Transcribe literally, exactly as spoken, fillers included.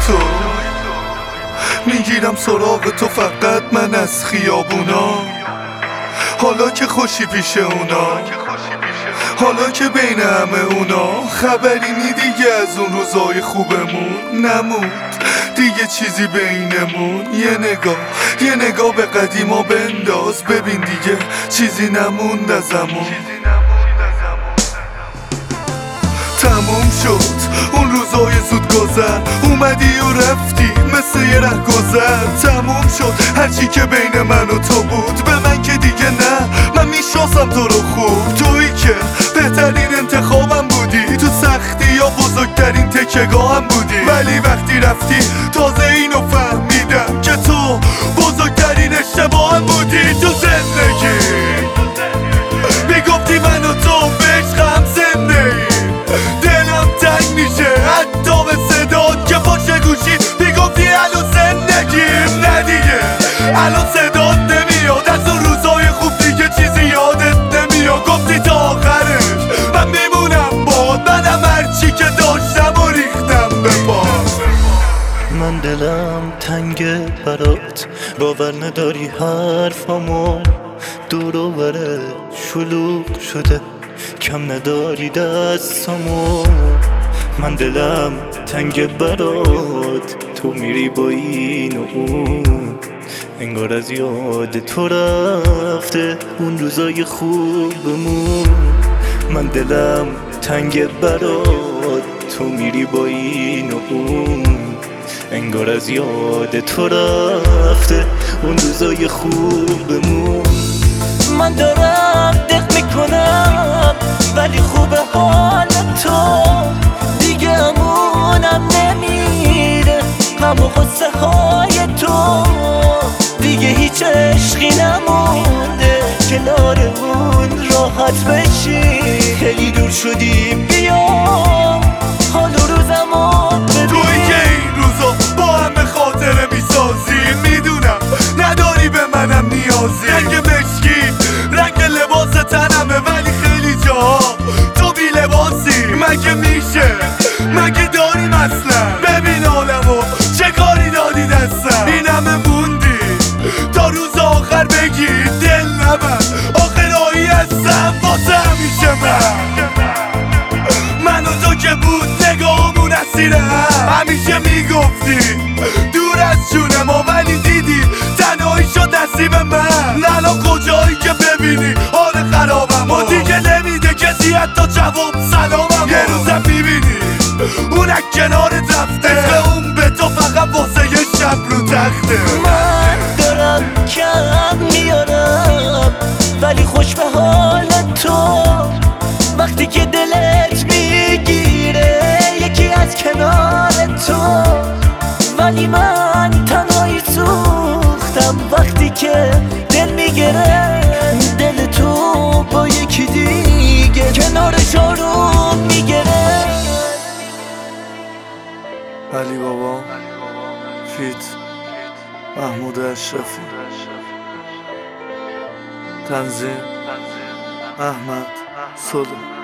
تو میگیرم سراغ تو فقط من از خیابونا، حالا که خوشی پیش اونا، حالا که بین همه اونا خبری نی دیگه از اون روزای خوبمون نموند دیگه چیزی بینمون. یه نگاه یه نگاه به قدیما بنداز، ببین دیگه چیزی نموند ازمون. تموم شد اون روزای زود گذر، اومدی و رفتی مثل یه ره گذر. تموم شد هرچی که بین من و تو بود، به من که دیگه نه، من میشناسم تو رو خوب. تویی که بهترین انتخابم بودی، تو سختی یا بزرگترین تکیه‌گاهم بودی. ولی وقتی رفتی تازه اینو فهمیدم که تو بزرگترین اشتباهم بودی تو زندگی. میگفتی من و تو به عشقم زنده ایم، دلم تنگ میشه حتی به صدات که باشه گوشی میگفتی الان زندگیم. نه دیگه الان صدات نمیاد، از اون روزای خوب دیگه چیزی یادت نمیاد. گفتی تا آخرش من میمونم باد، منم هرچی که داشتم و ریختم به باد. من دلم تنگه برات، باور نداری حرفامو، دور و بره شلوغ شده کم نداری دستامو. من دلم تنگه برات، تو میری با این و اون، انگار از یاد تو رفته اون روزای خوبمون. من دلم تنگه برات، تو میری با این و اون، انگار از یاد تو رفته اون روزای خوبمون. من دارم دق میکنم ولی خوبه حال تو، دیگه امونم نمیره همون قصه های تو. دیگه هیچ عشقی نمونده کنار اون راحت بشی، خیلی دور شدیم بیا حال و روزمو ببین. تویی که این روزا با همه خاطره میسازی، میدونم نداری به منم نیازی. رنگ مشکی رنگ لباس تنمه ولی خیلی جاها تو بی لباسی. مگه میشه مگه داریم اصلا؟ ببین عالمو چه کاری دادی دستم، این همه موندی تا روز آخر بگی دل نبر. آخرایی هستم واسه همیشه من، من و تو که بود نگاهمون اسیره هم. همیشه میگفتی دور از جون ما ولی دیدی تنهایی شد نصیب من. الان کجایی که ببینی حال خرابم و دیگه نمیده کسی حتی جواب سلامم. یه روزم میبینی اونک کنارت رفته، عشق اون به تو فقط واسه یه شب رو تخته. من دارم کم میارم ولی خوش به حال تو، وقتی که دلت میگیره یکی از کنار تو. ولی من تنهایی سوختم وقتی که دل میگیره دل تو با یکی دیگه کنارش آروم میگیره. علی بابا فیت محمود اشرفی، تنظیم احمد صلح.